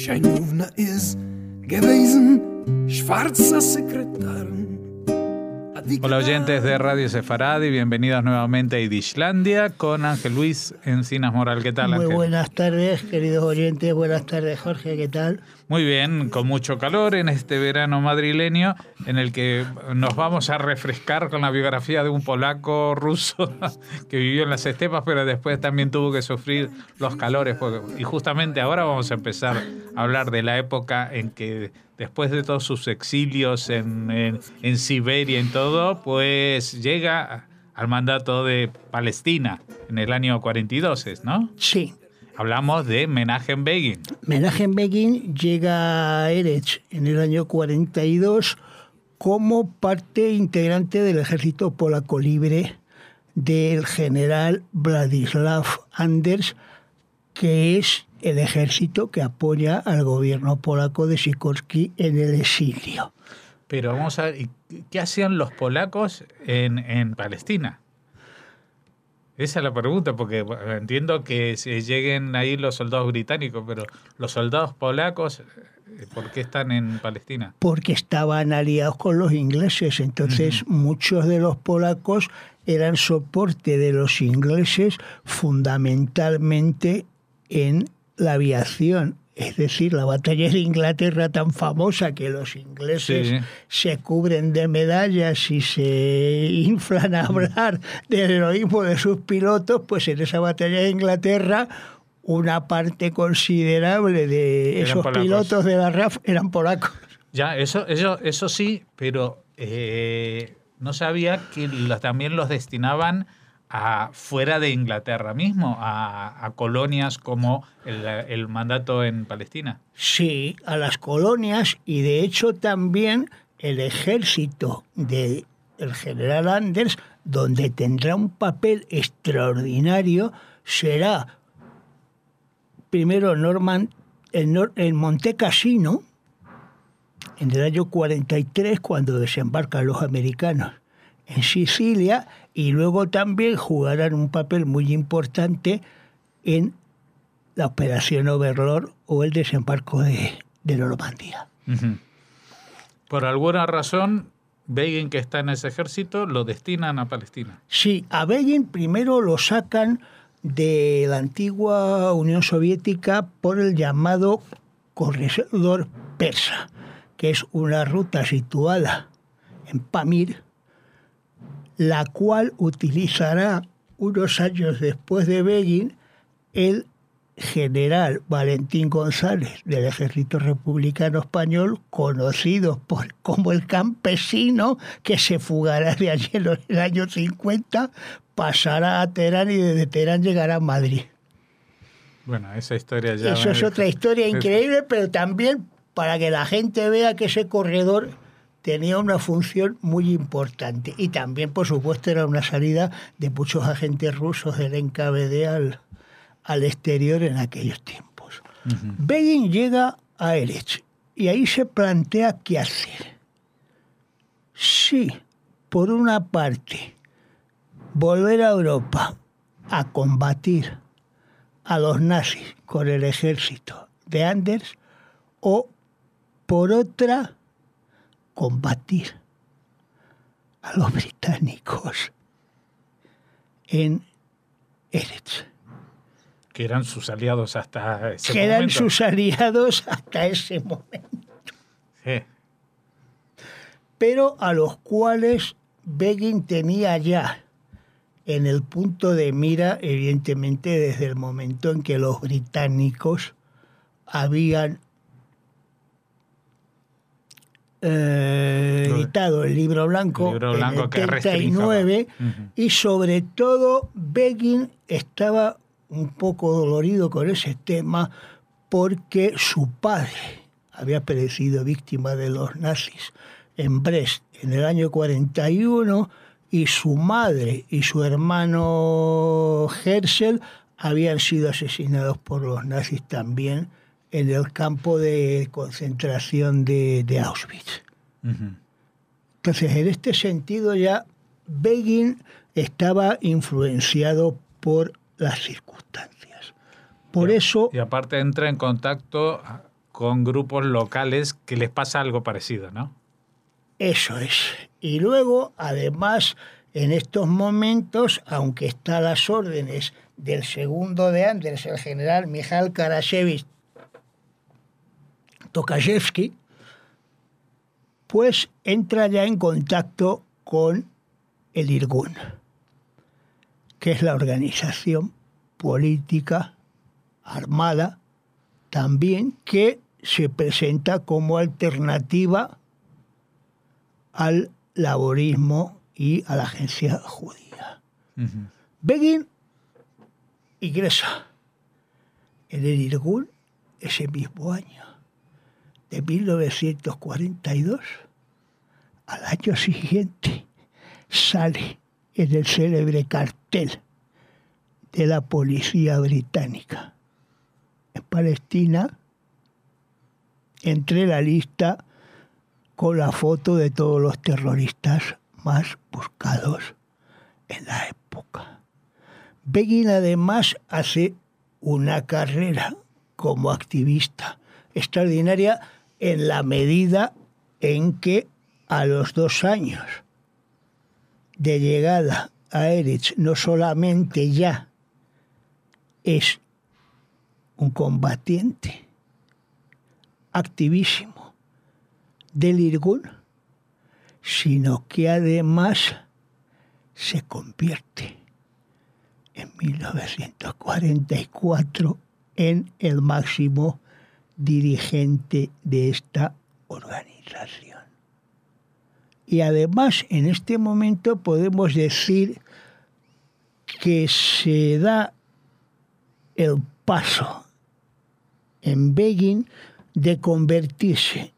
Scheinowna ist gewesen, schwarzer Sekretär. Hola oyentes de Radio Sefaradi, bienvenidos nuevamente a Idishlandia con Ángel Luis Encinas Moral. ¿Qué tal, Ángel? Muy buenas tardes, queridos oyentes. Buenas tardes, Jorge. ¿Qué tal? Muy bien, con mucho calor en este verano madrileño en el que nos vamos a refrescar con la biografía de un polaco ruso que vivió en las estepas, pero después también tuvo que sufrir los calores. Y justamente ahora vamos a empezar a hablar de la época en que, después de todos sus exilios en Siberia y todo, pues llega al mandato de Palestina en el año 42, ¿no? Sí. Hablamos de Menachem Begin. Menachem Begin llega a Eretz en el año 42 como parte integrante del ejército polaco libre del general Władysław Anders, que es el ejército que apoya al gobierno polaco de Sikorski en el exilio. Pero vamos a ver, ¿qué hacían los polacos en Palestina? Esa es la pregunta, porque entiendo que lleguen ahí los soldados británicos, pero los soldados polacos, ¿por qué están en Palestina? Porque estaban aliados con los ingleses, entonces muchos de los polacos eran soporte de los ingleses fundamentalmente en la aviación. Es decir, la batalla de Inglaterra tan famosa que los ingleses se cubren de medallas y se inflan a hablar del heroísmo de sus pilotos, pues en esa batalla de Inglaterra una parte considerable de esos pilotos de la RAF eran polacos. Ya, eso sí, pero no sabía que también los destinaban fuera de Inglaterra mismo, a colonias como el mandato en Palestina. Sí, a las colonias, y de hecho también el ejército del general Anders, donde tendrá un papel extraordinario, será primero en Monte Cassino, en el año 43, cuando desembarcan los americanos en Sicilia, y luego también jugarán un papel muy importante en la Operación Overlord o el desembarco de Normandía. Uh-huh. Por alguna razón, Begin, que está en ese ejército, lo destinan a Palestina. Sí, a Begin primero lo sacan de la antigua Unión Soviética por el llamado corredor persa, que es una ruta situada en Pamir, la cual utilizará unos años después de Begin el general Valentín González del Ejército Republicano Español, conocido como el campesino, que se fugará de allí en el año 50, pasará a Teherán y desde Teherán llegará a Madrid. Bueno, esa historia ya... Eso es otra historia increíble, pero también para que la gente vea que ese corredor tenía una función muy importante. Y también, por supuesto, era una salida de muchos agentes rusos del NKVD al exterior en aquellos tiempos. Uh-huh. Begin llega a Eretz y ahí se plantea qué hacer. Sí, por una parte, volver a Europa a combatir a los nazis con el ejército de Anders, o por otra, combatir a los británicos en Eretz. Que eran sus aliados hasta ese momento. Que eran sus aliados hasta ese momento. Sí. Pero a los cuales Begin tenía ya en el punto de mira, evidentemente, desde el momento en que los británicos habían editado el libro blanco en el 39, y sobre todo Begin estaba un poco dolorido con ese tema porque su padre había perecido víctima de los nazis en Brest en el año 41 y su madre y su hermano Herzl habían sido asesinados por los nazis también en el campo de concentración de Auschwitz. Uh-huh. Entonces, en este sentido ya Begin estaba influenciado por las circunstancias. Por eso... Y aparte entra en contacto con grupos locales que les pasa algo parecido, ¿no? Eso es. Y luego, además, en estos momentos, aunque está a las órdenes del segundo de Anders, el general Mijail Karashevich Tokashevsky, pues entra ya en contacto con el Irgun, que es la organización política armada también que se presenta como alternativa al laborismo y a la agencia judía. Uh-huh. Begin ingresa en el Irgun ese mismo año, de 1942. Al año siguiente sale en el célebre cartel de la policía británica en Palestina, entre la lista con la foto de todos los terroristas más buscados en la época. Begin además hace una carrera como activista extraordinaria en la medida en que a los 2 años de llegada a Eretz no solamente ya es un combatiente activísimo del Irgun, sino que además se convierte en 1944 en el máximo dirigente de esta organización. Y además, en este momento podemos decir que se da el paso en Begin de convertirse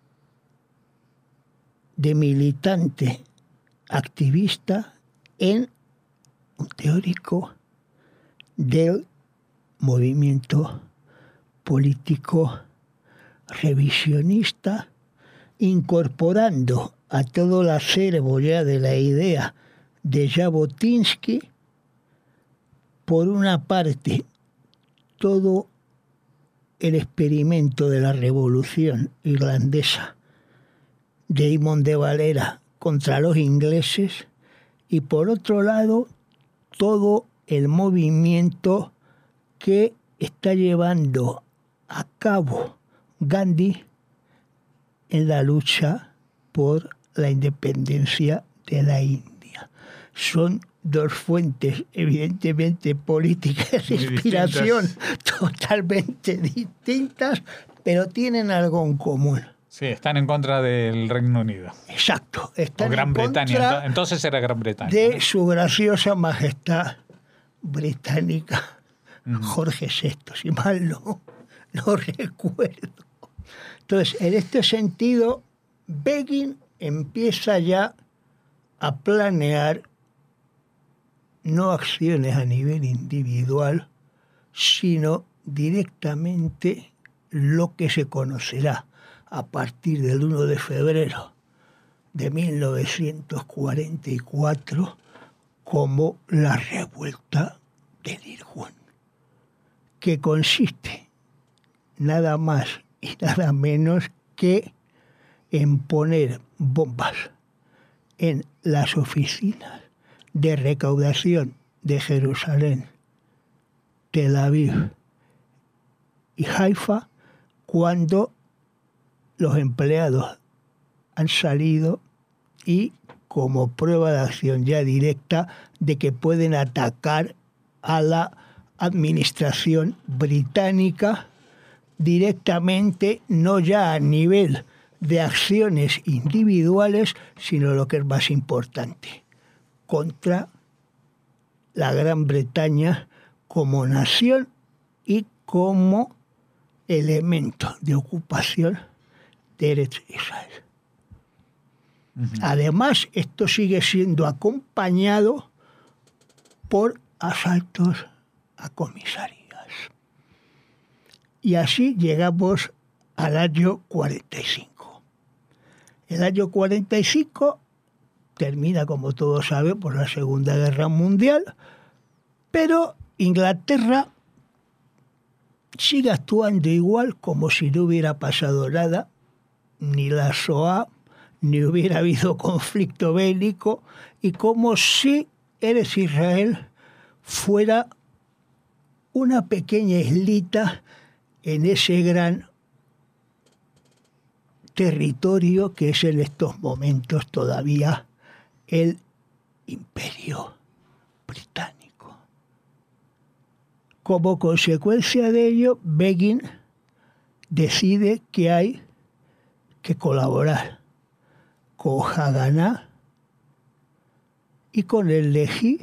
de militante activista en un teórico del movimiento político revisionista, incorporando a todo el acervo ya de la idea de Jabotinsky, por una parte, todo el experimento de la revolución irlandesa de Eamon de Valera contra los ingleses, y por otro lado, todo el movimiento que está llevando a cabo Gandhi en la lucha por la independencia de la India. Son 2 fuentes, evidentemente, políticas de inspiración totalmente distintas, pero tienen algo en común. Sí, están en contra del Reino Unido. Exacto. Están o Gran Bretaña. Entonces era Gran Bretaña. De, ¿no?, su graciosa majestad británica, Jorge VI, si mal no recuerdo. Entonces, en este sentido, Begin empieza ya a planear no acciones a nivel individual, sino directamente lo que se conocerá a partir del 1 de febrero de 1944 como la revuelta del Irgun, que consiste nada más y nada menos que en poner bombas en las oficinas de recaudación de Jerusalén, Tel Aviv y Haifa, cuando los empleados han salido, y como prueba de acción ya directa de que pueden atacar a la administración británica directamente, no ya a nivel de acciones individuales, sino lo que es más importante, contra la Gran Bretaña como nación y como elemento de ocupación de Eretz Israel. Uh-huh. Además, esto sigue siendo acompañado por asaltos a comisarías. Y así llegamos al año 45. El año 45 termina, como todos saben, por la Segunda Guerra Mundial, pero Inglaterra sigue actuando igual como si no hubiera pasado nada, ni la Shoah, ni hubiera habido conflicto bélico, y como si Eretz Israel fuera una pequeña islita en ese gran territorio que es en estos momentos todavía el Imperio Británico. Como consecuencia de ello, Begin decide que hay que colaborar con Haganá y con el Lehi,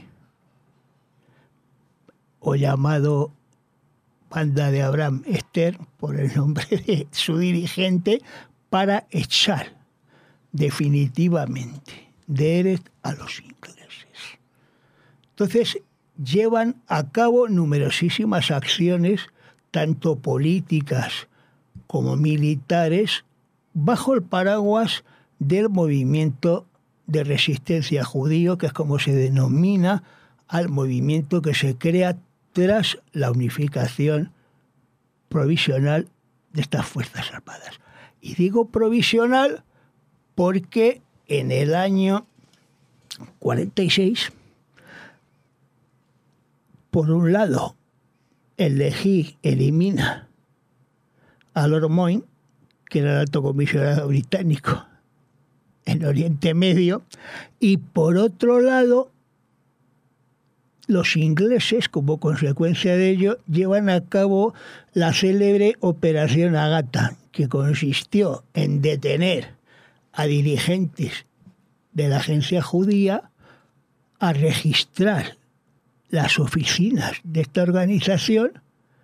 o llamado Banda de Abraham Stern, por el nombre de su dirigente, para echar definitivamente de Eretz a los ingleses. Entonces, llevan a cabo numerosísimas acciones, tanto políticas como militares, bajo el paraguas del movimiento de resistencia judío, que es como se denomina al movimiento que se crea tras la unificación provisional de estas Fuerzas Armadas. Y digo provisional porque en el año 46, por un lado, el Lehi elimina a Lord Moyne, que era el alto comisionado británico en Oriente Medio, y por otro lado, los ingleses, como consecuencia de ello, llevan a cabo la célebre Operación Agatha, que consistió en detener a dirigentes de la agencia judía, a registrar las oficinas de esta organización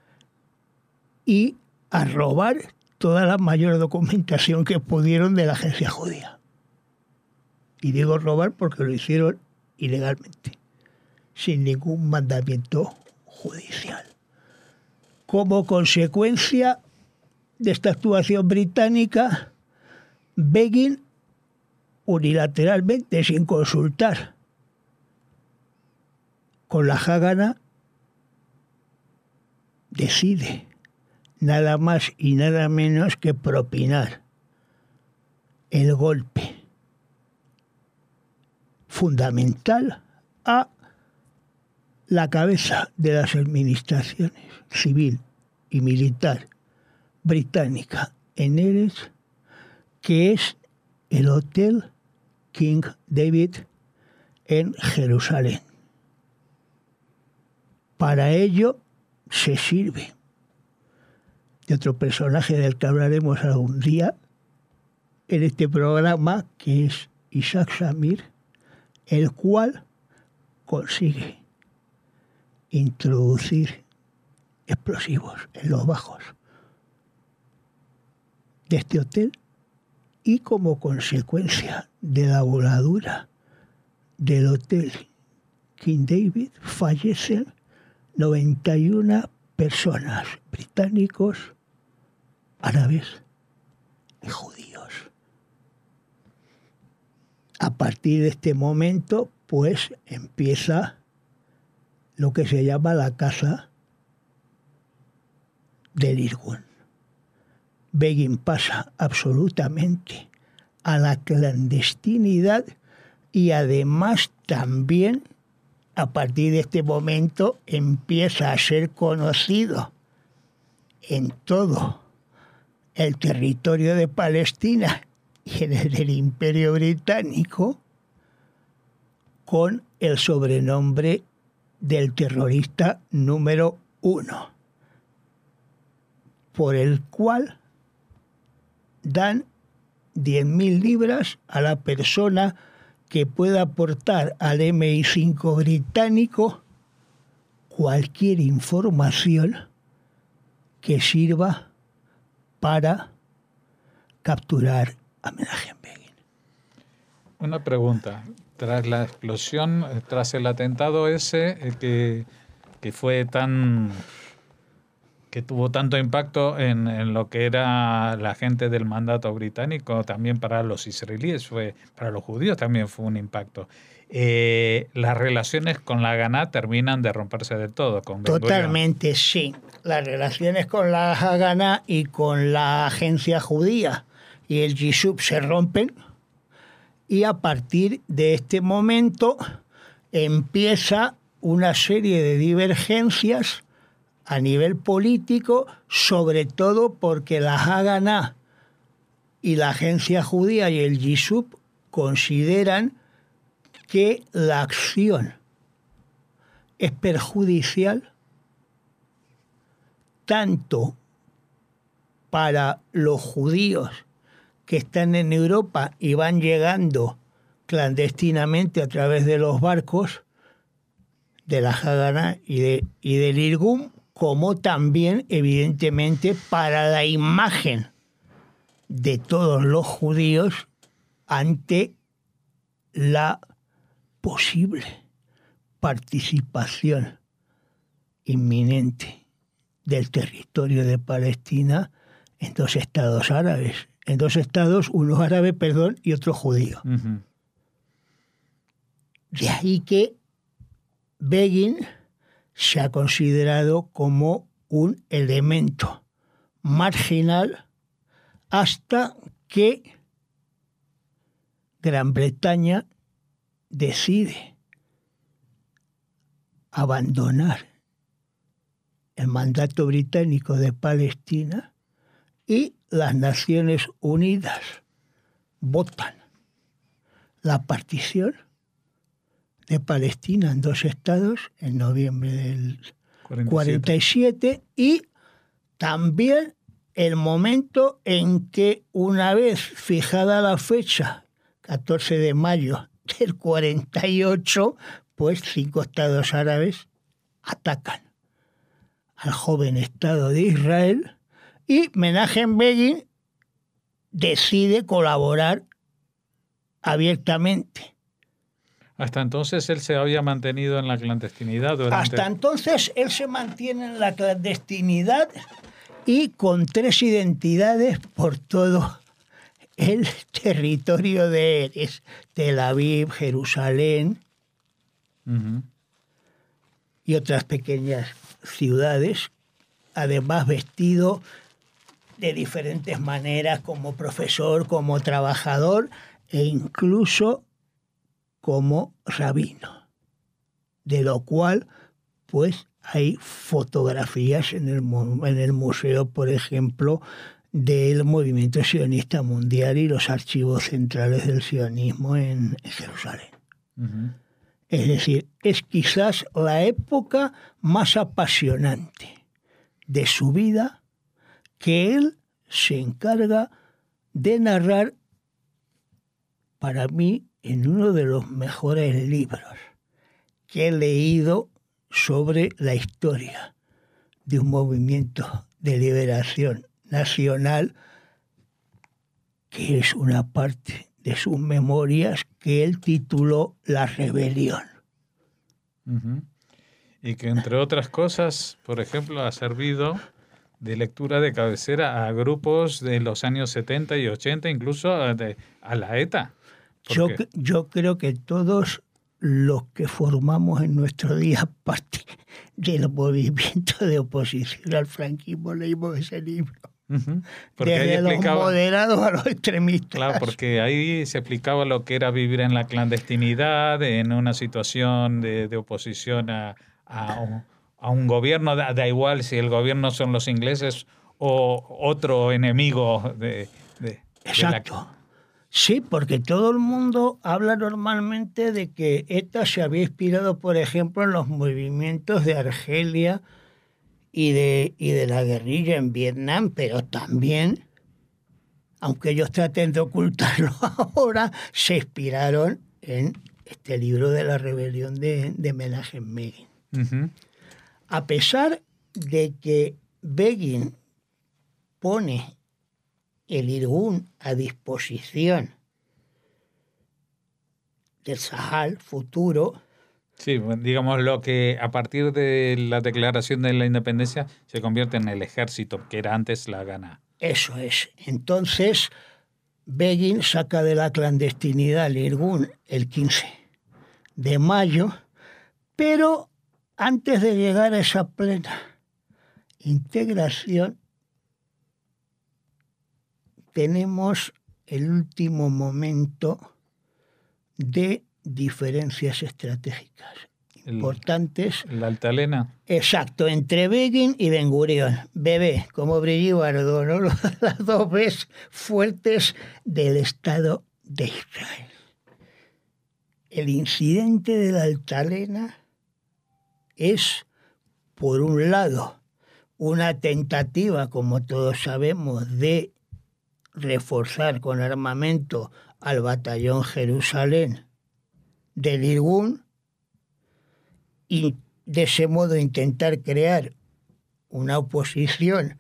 y a robar toda la mayor documentación que pudieron de la agencia judía. Y digo robar porque lo hicieron ilegalmente, sin ningún mandamiento judicial. Como consecuencia de esta actuación británica, Begin, unilateralmente, sin consultar con la Haganá, decide nada más y nada menos que propinar el golpe fundamental a la cabeza de las administraciones civil y militar británica en Eretz, que es el Hotel King David en Jerusalén. Para ello se sirve de otro personaje del que hablaremos algún día en este programa, que es Isaac Shamir, el cual consigue introducir explosivos en los bajos de este hotel, y como consecuencia de la voladura del Hotel King David fallecen 91 personas, británicos, árabes y judíos. A partir de este momento, pues, empieza lo que se llama la caza del Irgun. Begin pasa absolutamente a la clandestinidad y además también a partir de este momento empieza a ser conocido en todo el territorio de Palestina y en el del Imperio Británico con el sobrenombre del terrorista número 1, por el cual dan 10.000 libras a la persona que pueda aportar al MI5 británico cualquier información que sirva para capturar a Menachem Begin. Una pregunta. Tras la explosión, tras el atentado ese que fue que tuvo tanto impacto en lo que era la gente del mandato británico, también para los israelíes, para los judíos también fue un impacto. Las relaciones con la Haganá terminan de romperse del todo. Con Totalmente, sí. las relaciones con la Haganah y con la agencia judía y el Yishuv se rompen, y a partir de este momento empieza una serie de divergencias a nivel político, sobre todo porque la Haganah y la agencia judía y el Yishuv consideran que la acción es perjudicial tanto para los judíos que están en Europa y van llegando clandestinamente a través de los barcos de la Haganah y del Irgun, como también, evidentemente, para la imagen de todos los judíos ante la posible participación inminente del territorio de Palestina en dos estados árabes, en dos estados, uno árabe, y otro judío. Uh-huh. De ahí que Begin se ha considerado como un elemento marginal hasta que Gran Bretaña decide abandonar el mandato británico de Palestina y las Naciones Unidas votan la partición de Palestina en dos estados en noviembre del 47 y también el momento en que, una vez fijada la fecha, 14 de mayo del 48, pues 5 estados árabes atacan al joven Estado de Israel y Menachem Begin decide colaborar abiertamente. Hasta entonces él se había mantenido en la clandestinidad. Hasta entonces él se mantiene en la clandestinidad y con 3 identidades por todo el territorio de Eretz, Tel Aviv, Jerusalén, uh-huh, y otras pequeñas ciudades, además vestido de diferentes maneras como profesor, como trabajador e incluso como rabino, de lo cual pues hay fotografías en el museo, por ejemplo, del movimiento sionista mundial y los archivos centrales del sionismo en Jerusalén. uh-huh. Es decir, es quizás la época más apasionante de su vida que él se encarga de narrar, para mí, en uno de los mejores libros que he leído sobre la historia de un movimiento de liberación nacional, que es una parte de sus memorias que él tituló La Rebelión. Uh-huh. Y que, entre otras cosas, por ejemplo, ha servido de lectura de cabecera a grupos de los años 70 y 80, incluso a la ETA. Yo creo que todos los que formamos en nuestro día parte del movimiento de oposición al franquismo leímos ese libro. Uh-huh. Porque desde los moderados a los extremistas. Claro, porque ahí se explicaba lo que era vivir en la clandestinidad, en una situación de oposición a un gobierno, da igual si el gobierno son los ingleses o otro enemigo de Exacto. Sí, porque todo el mundo habla normalmente de que ETA se había inspirado, por ejemplo, en los movimientos de Argelia y de la guerrilla en Vietnam, pero también, aunque ellos traten de ocultarlo ahora, se inspiraron en este libro de la rebelión de Menachem Begin. Uh-huh. A pesar de que Begin pone el Irgun a disposición del Sahal futuro. Sí, digamos lo que a partir de la declaración de la independencia se convierte en el ejército, que era antes la Haganah. Eso es. Entonces, Begin saca de la clandestinidad el Irgun el 15 de mayo, pero antes de llegar a esa plena integración tenemos el último momento de diferencias estratégicas importantes. La altalena. Exacto, entre Begin y Ben Gurión. Bebé, como Brigibardo, ¿no? Las dos veces fuertes del Estado de Israel. El incidente de la altalena es, por un lado, una tentativa, como todos sabemos, de reforzar con armamento al batallón Jerusalén del Irgun y de ese modo intentar crear una oposición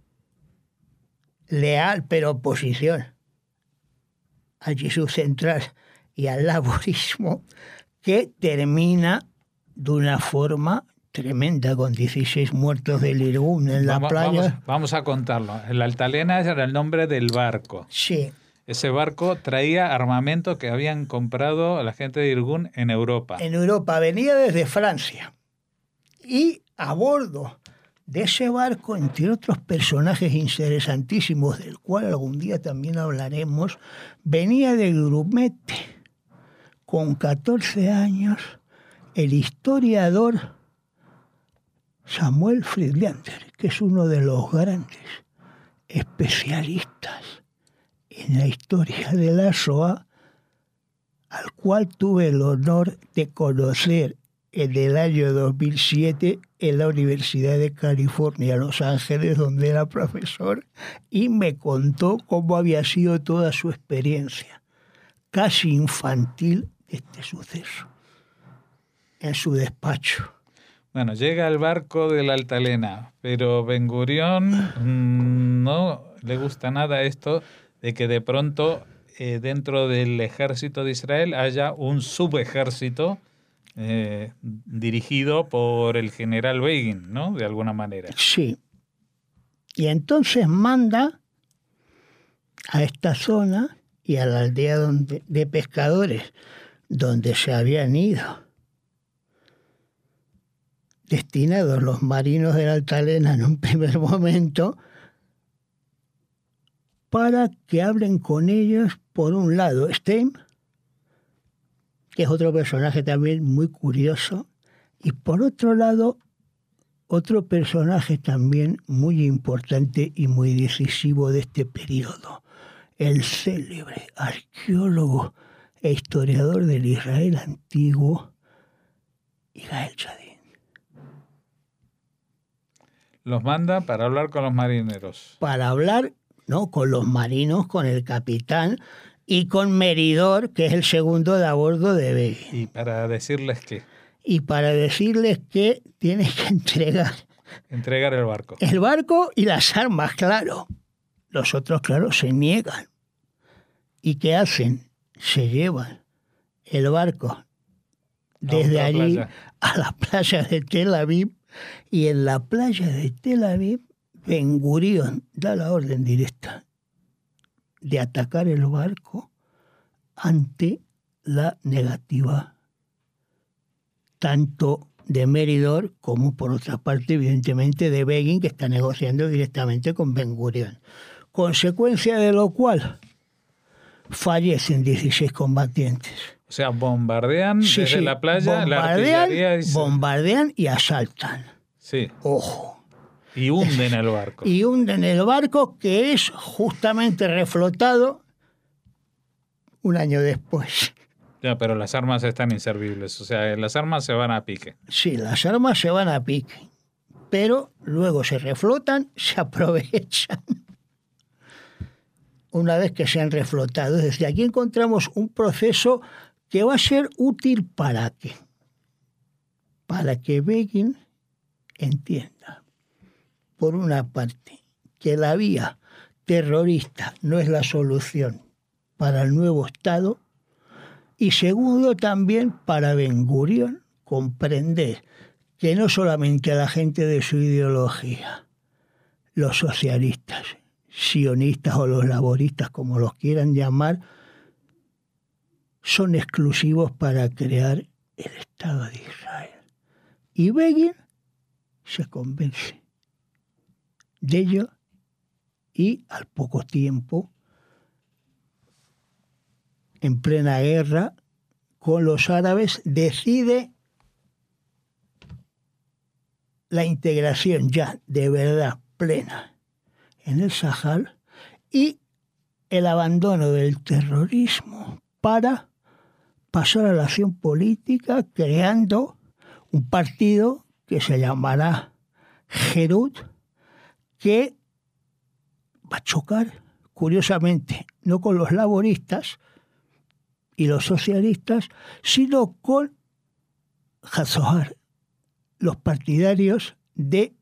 leal, pero oposición al Yishuv central y al laborismo, que termina de una forma tremenda, con 16 muertos del Irgun en la playa. Vamos a contarlo. El Altalena era el nombre del barco. Sí. Ese barco traía armamento que habían comprado la gente de Irgun en Europa. En Europa, venía desde Francia. Y a bordo de ese barco, entre otros personajes interesantísimos, del cual algún día también hablaremos, venía de Grumete, con 14 años, el historiador Samuel Friedlander, que es uno de los grandes especialistas en la historia de la Shoah, al cual tuve el honor de conocer en el año 2007 en la Universidad de California, Los Ángeles, donde era profesor, y me contó cómo había sido toda su experiencia, casi infantil, de este suceso, en su despacho. Bueno, llega el barco de la Altalena, pero Ben Gurión no le gusta nada esto de que de pronto dentro del ejército de Israel haya un subejército dirigido por el general Begin, ¿no? De alguna manera. Sí. Y entonces manda a esta zona y a la aldea de pescadores donde se habían ido destinados los marinos de la Altalena en un primer momento, para que hablen con ellos, por un lado, Stein, que es otro personaje también muy curioso, y por otro lado, otro personaje también muy importante y muy decisivo de este periodo, el célebre arqueólogo e historiador del Israel antiguo, Yigael Yadin. Los manda para hablar con los marineros. Para hablar, ¿no?, con los marinos, con el capitán y con Meridor, que es el segundo de a bordo de Begin. ¿Y para decirles qué? Y para decirles que tienen que entregar el barco. El barco y las armas, claro. Los otros, claro, se niegan. ¿Y qué hacen? Se llevan el barco desde allí a la playa de Tel Aviv, y en la playa de Tel Aviv Ben Gurión da la orden directa de atacar el barco ante la negativa tanto de Meridor como, por otra parte, evidentemente, de Begin, que está negociando directamente con Ben Gurión. Consecuencia de lo cual fallecen 16 combatientes. O sea, bombardean desde la playa, la artillería... Bombardean y asaltan. Sí. Ojo. Y hunden el barco. Y hunden el barco, que es justamente reflotado un año después. Ya, pero las armas están inservibles. O sea, las armas se van a pique. Sí, las armas se van a pique. Pero luego se reflotan, se aprovechan. Una vez que se han reflotado. Es decir, aquí encontramos un proceso que va a ser útil ¿para qué? Para que Begin entienda, por una parte, que la vía terrorista no es la solución para el nuevo Estado, y segundo, también para Ben Gurión comprender que no solamente a la gente de su ideología, los socialistas, sionistas o los laboristas, como los quieran llamar, son exclusivos para crear el Estado de Israel. Y Begin se convence de ello, y al poco tiempo, en plena guerra con los árabes, decide la integración ya de verdad plena en el Sahel y el abandono del terrorismo para pasar a la acción política, creando un partido que se llamará Herut, que va a chocar, curiosamente, no con los laboristas y los socialistas, sino con Hazohar, los partidarios de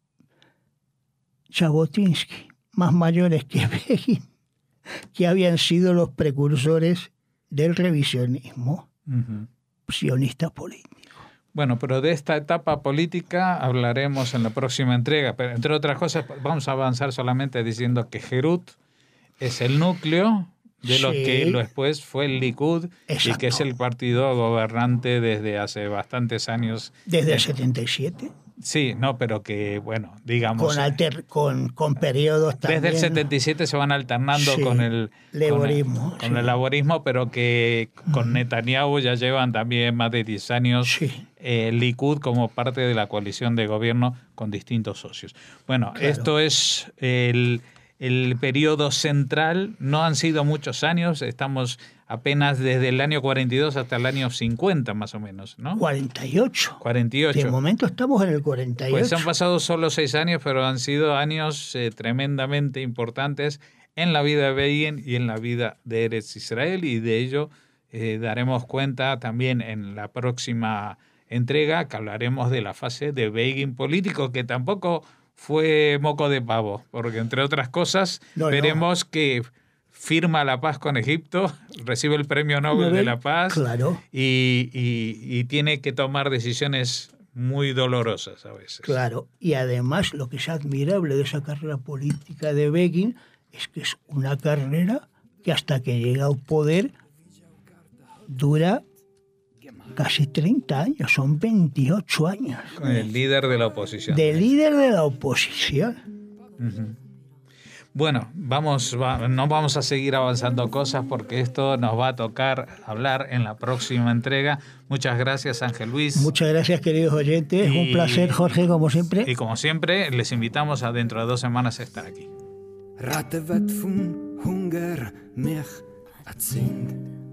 Jabotinsky, más mayores que Begin, que habían sido los precursores del revisionismo sionista político. Bueno, pero de esta etapa política hablaremos en la próxima entrega. Pero entre otras cosas, vamos a avanzar solamente diciendo que Herut es el núcleo de lo que después fue el Likud. Exacto. Y que es el partido gobernante desde hace bastantes años. ¿Desde el 77? Sí, no, pero que, bueno, digamos... Con periodos también... Desde el 77 se van alternando con el laborismo. Con el laborismo, pero que con Netanyahu ya llevan también más de 10 años Likud como parte de la coalición de gobierno con distintos socios. Bueno, claro. Esto es el periodo central. No han sido muchos años, estamos apenas desde el año 42 hasta el año 50 más o menos, ¿no? 48. De momento estamos en el 48. Pues han pasado solo 6 años, pero han sido años tremendamente importantes en la vida de Begin y en la vida de Eretz Israel, y de ello daremos cuenta también en la próxima entrega, que hablaremos de la fase de Begin político, que tampoco fue moco de pavo, porque entre otras cosas veremos que firma la paz con Egipto, recibe el Premio Nobel de la Paz, claro. y tiene que tomar decisiones muy dolorosas a veces. Claro, y además lo que es admirable de esa carrera política de Begin es que es una carrera que hasta que llega al poder dura casi 30 años, son 28 años. El líder de la oposición. Líder de la oposición. Uh-huh. Bueno, no vamos a seguir avanzando cosas porque esto nos va a tocar hablar en la próxima entrega. Muchas gracias, Ángel Luis. Muchas gracias, queridos oyentes. Un placer, Jorge, como siempre. Y como siempre, les invitamos a dentro de 2 semanas a estar aquí.